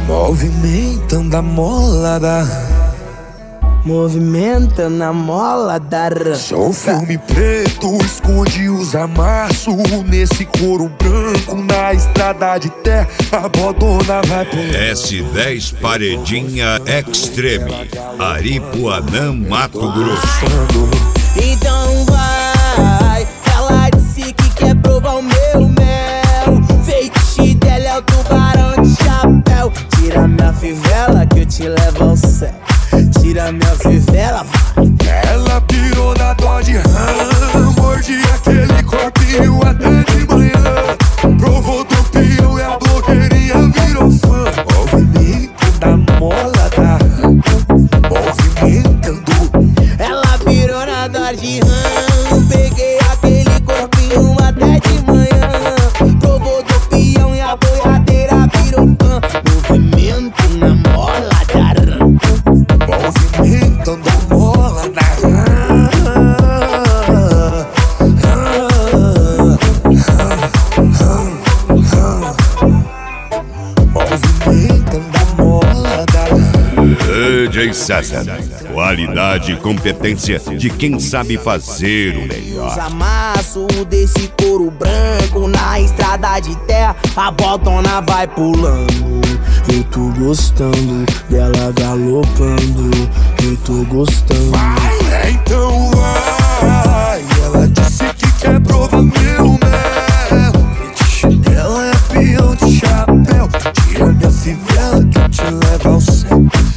Movimentando a mola movimentando a mola da Sou filme preto, esconde os amassos. Nesse couro branco, na estrada de terra, a bodona vai por S10 Paredinha Extreme, Aripuanã, Mato Grosso. Então vai, ela disse que quer provar o meu mel. Feitiço dela é o tubarão de chapéu. Tira minha fivela que eu te levo ao céu. Tira minha fivela, vai. Ela pirou na Dodge Ram, mordi aquele corpinho até de manhã. Provou do pião e a blogueirinha virou fã. Movimento da mola da movimentando. Ela pirou na Dodge Ram, peguei aquele corpinho até de manhã. Provou do pião e a boiadeira virou fã. Movimento na mola da movimentando a mola da movimentando a mola da DJ César, qualidade e competência de quem sabe fazer o melhor. Os amassos desse couro branco na estrada de terra, a botona vai pulando. Eu tô gostando dela galopando. Eu tô gostando. Vai, então vai. Ela disse que quer provar meu mel. Fetiche dela é peão de chapéu. Tira minha fivela que eu te levo ao céu.